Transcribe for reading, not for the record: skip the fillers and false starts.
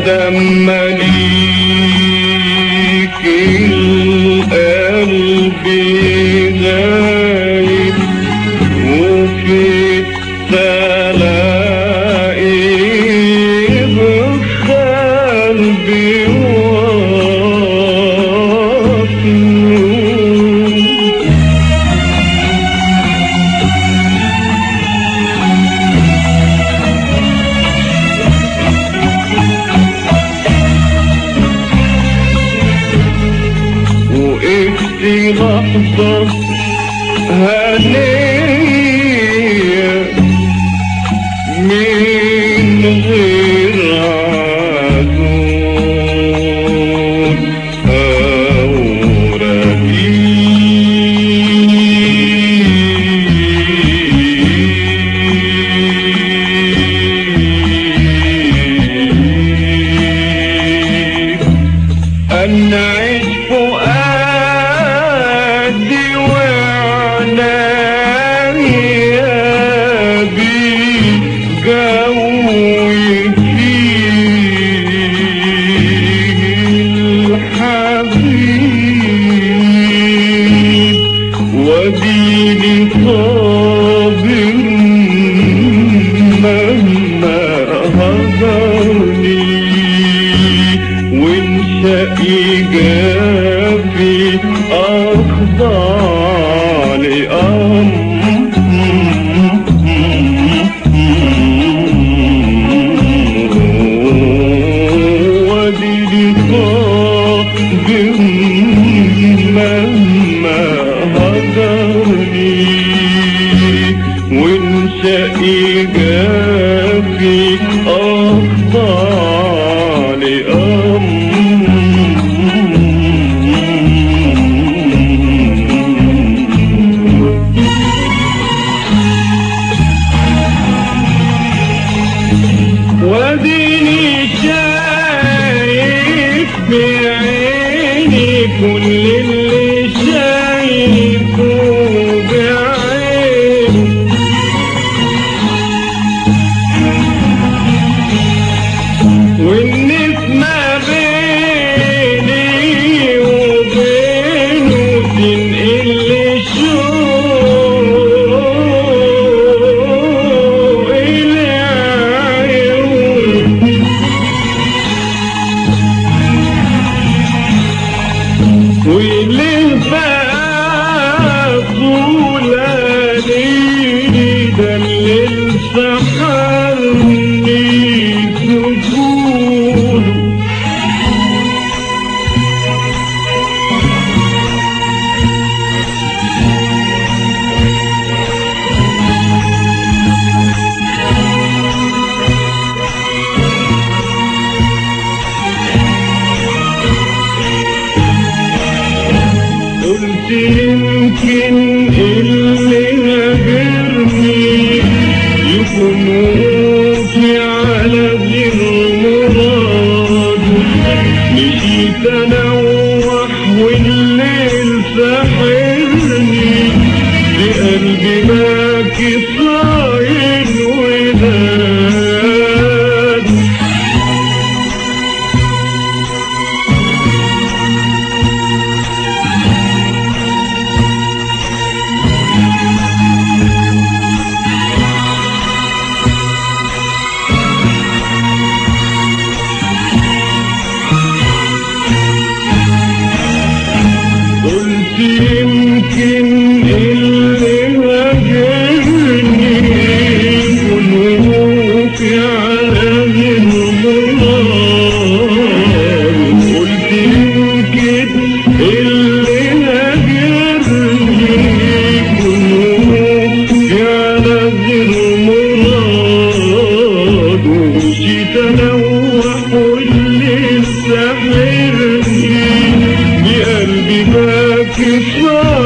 مادام مليك القلب غايب وفي التلاقي بقلبي وقفتي لحظة هنية من غير عذور أو رقيب أنعش فؤادي وعنايا بجوي فيه الحبيب وديني صابر مهما هجرني وانشقي جافي أخضع لأمره وديني صابر مهما هجرني وانشقي جافي أخضع وديني شايف بعيني كل اللي شايفه بعيني والنسمة بيني وبينه تنقل شوق العيون واللي بقى طولاني ده اللي سحرني سكونه قلت يمكن اللي هاجرني يكون وقفي على غير مراده مشيت انوح والليل ساحرني بقلبي باكي صايد وداد قلت يمكن اللي هاجرني يكون وقوفي على غير مراد قلت يمكن اللي هاجرني يكون وقوفي على غير مراد ومشيت انوح والليل ساحرني بقلبي باكي